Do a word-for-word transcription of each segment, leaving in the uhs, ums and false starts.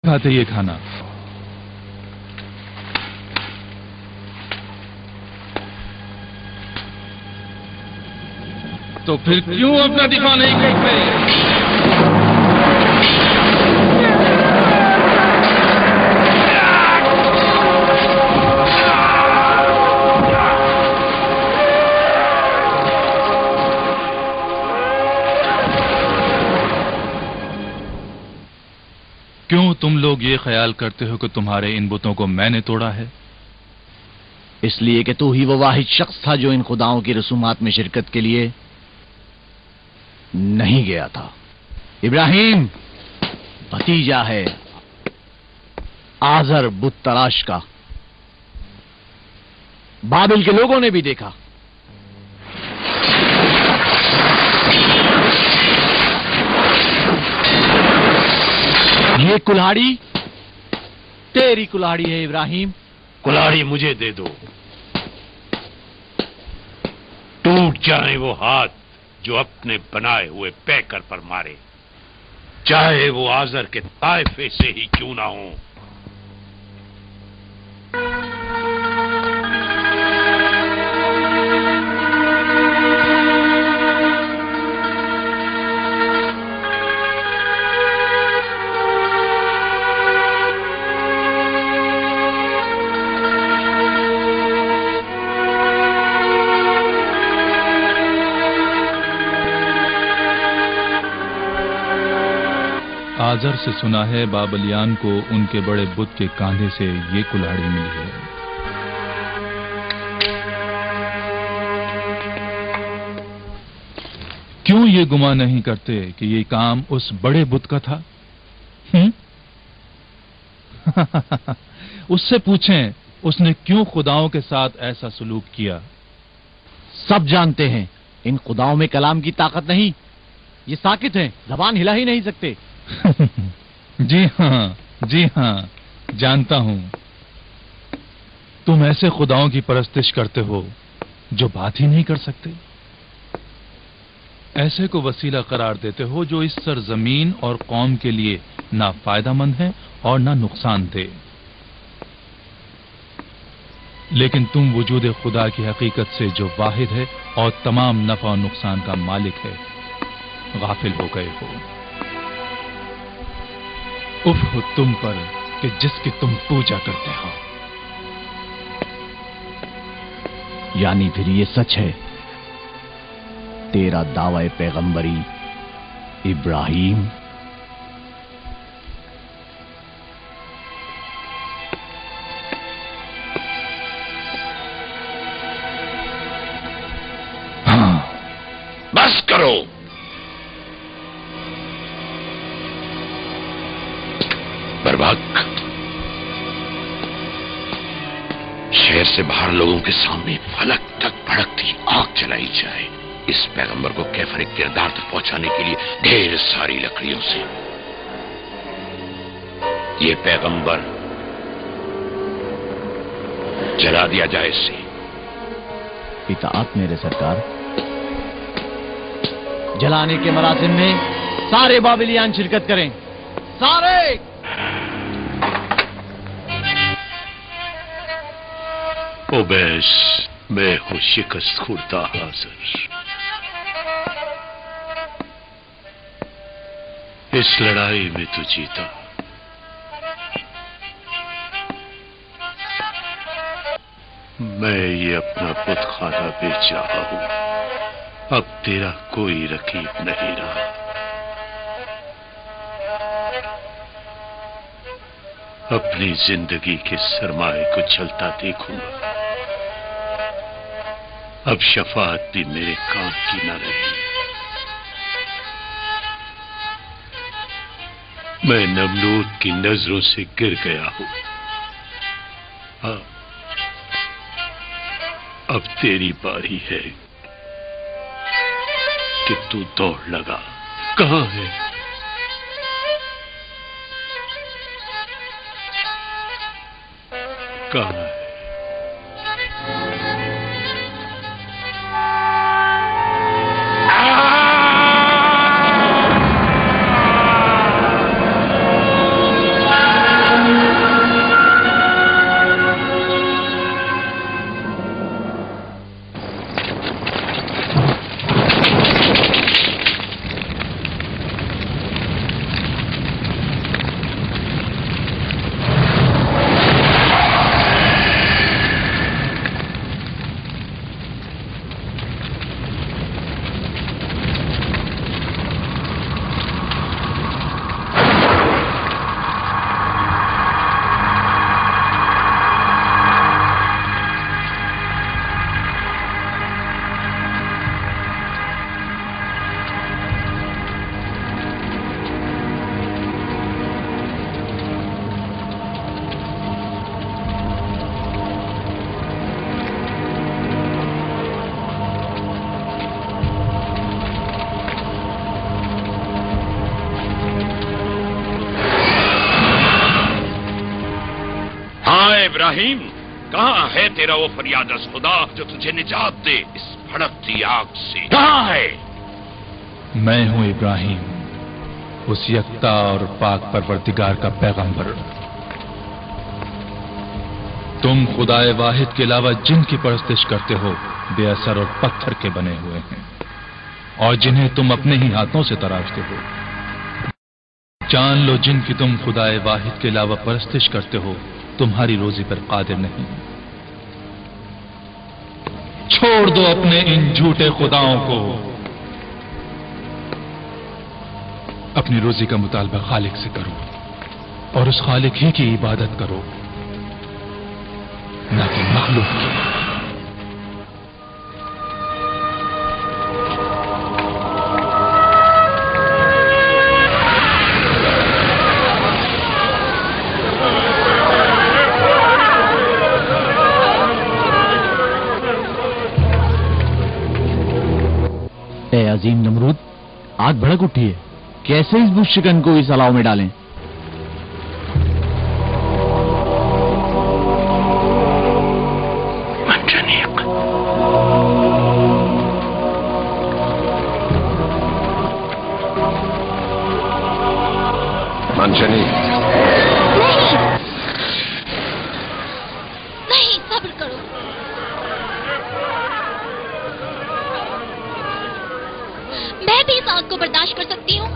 کھاتے یہ کھانا؟ تو پھر کیوں اپنا دفاع نہیں کرتے؟ کیوں تم لوگ یہ خیال کرتے ہو کہ تمہارے ان بتوں کو میں نے توڑا ہے؟ اس لیے کہ تو ہی وہ واحد شخص تھا جو ان خداؤں کی رسومات میں شرکت کے لیے نہیں گیا تھا۔ ابراہیم بھتیجا ہے آزر بت تراش کا، بابل کے لوگوں نے بھی دیکھا۔ یہ کلاڑی تیری کلاڑی ہے ابراہیم، کلاڑی مجھے دے دو، ٹوٹ جائیں وہ ہاتھ جو اپنے بنائے ہوئے پیکر پر مارے، چاہے وہ آزر کے طائفے سے ہی کیوں نہ ہوں۔ آزر سے سنا ہے بابلیان کو ان کے بڑے بت کے کاندھے سے یہ کلاڑی ملی ہے۔ کیوں یہ گمان نہیں کرتے کہ یہ کام اس بڑے بت کا تھا؟ اس سے پوچھیں اس نے کیوں خداؤں کے ساتھ ایسا سلوک کیا؟ سب جانتے ہیں ان خداؤں میں کلام کی طاقت نہیں، یہ ساکت ہیں، زبان ہلا ہی نہیں سکتے۔ جی ہاں جی ہاں جانتا ہوں، تم ایسے خداؤں کی پرستش کرتے ہو جو بات ہی نہیں کر سکتے، ایسے کو وسیلہ قرار دیتے ہو جو اس سرزمین اور قوم کے لیے نہ فائدہ مند ہے اور نہ نقصان دہ، لیکن تم وجود خدا کی حقیقت سے جو واحد ہے اور تمام نفع و نقصان کا مالک ہے غافل ہو گئے ہو۔ اف ہو تم پر کہ جس کی تم پوجا کرتے ہو۔ یعنی پھر یہ سچ ہے تیرا دعوی پیغمبری ابراہیم؟ ہاں بس کرو، بربک شہر سے باہر لوگوں کے سامنے فلک تک بھڑکتی آگ جلائی جائے، اس پیغمبر کو کیفر کردار تک پہنچانے کے لیے ڈھیر ساری لکڑیوں سے یہ پیغمبر جلا دیا جائے اسے۔ اطاعت میرے سرکار۔ جلانے کے مراسم میں سارے بابلیان شرکت کریں، سارے۔ اوبیس میں ہوں شکست خوردہ حاضر، اس لڑائی میں تو جیتا، میں یہ اپنا بت خانہ بیچ رہا ہوں، اب تیرا کوئی رقیب نہیں رہا۔ اپنی زندگی کے سرمائے کو چلتا دیکھوں گا، اب شفاعت بھی میرے کام کی نہ رہی۔ میں نمرود کی نظروں سے گر گیا ہوں، اب, اب تیری باری ہے کہ تو دوڑ لگا۔ کہاں ہے کہاں ہے ابراہیم، کہاں ہے تیرا وہ فریاد رس خدا جو تجھے نجات دے اس بھڑکتی آگ سے؟ کہاں ہے؟ میں ہوں ابراہیم، اس یکتا اور پاک پروردگار کا پیغمبر۔ تم خدائے واحد کے علاوہ جن کی پرستش کرتے ہو بے اثر اور پتھر کے بنے ہوئے ہیں، اور جنہیں تم اپنے ہی ہاتھوں سے تراشتے ہو۔ جان لو جن کی تم خدائے واحد کے علاوہ پرستش کرتے ہو تمہاری روزی پر قادر نہیں۔ چھوڑ دو اپنے ان جھوٹے خداؤں کو، اپنی روزی کا مطالبہ خالق سے کرو اور اس خالق ہی کی عبادت کرو، نہ کہ مخلوق کی۔ اے عظیم نمرود، آگ بھڑک اٹھی ہے، کیسے اس بت شکن کو اس الاؤ میں ڈالیں؟ منجنیق، منجنیق، نہیں، صبر کرو۔ میں بھی اس آگ کو برداشت کر سکتی ہوں۔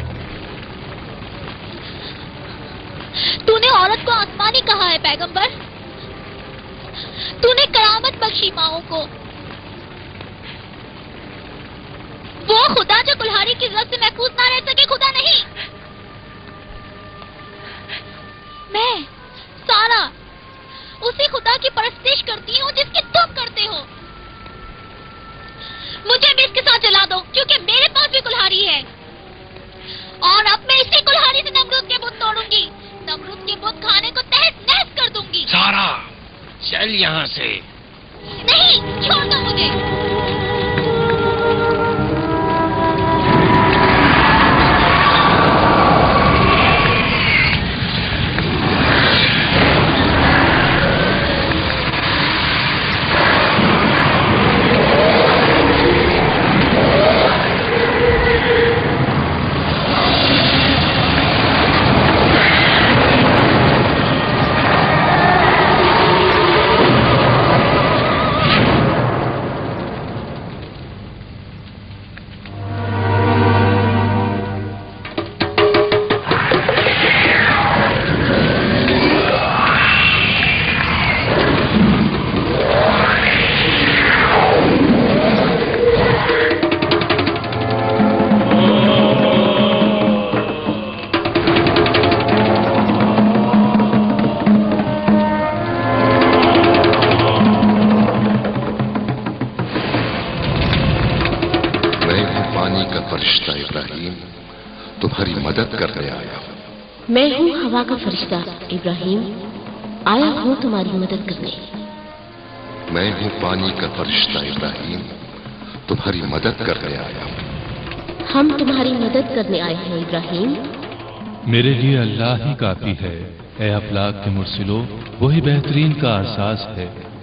تو نے عورت کو آسمانی کہا ہے پیغمبر، تو نے کرامت بخشی ماؤں کو۔ وہ خدا جو کلہاڑی کی ضرورت سے محفوظ نہ رہ سکے خدا نہیں۔ میں سارا اسی خدا کی پرستش کرتی ہوں جس کی تم کرتے ہو۔ مجھے بھی اس کے ساتھ جلا دو کیونکہ میرے پاس بھی کلہاڑی ہے، اور اب میں اسی کلہاڑی سے نمرود کے بت توڑوں گی، نمرود کے بت کھانے کو تہس نہس کر دوں گی۔ سارا چل یہاں سے۔ نہیں، چھوڑ دو مجھے۔ تمہاری مدد کرنے آیا ہوں۔ میں ہوں ہوا کا فرشتہ ابراہیم، آیا ہوں تمہاری مدد کرنے۔ میں ہوں پانی کا فرشتہ ابراہیم، تمہاری مدد کرنے آیا ہوں۔ ہم تمہاری مدد کرنے آئے ہیں ابراہیم۔ میرے لیے اللہ ہی کافی ہے، اے افلاک کے مرسلو، وہی بہترین کا احساس ہے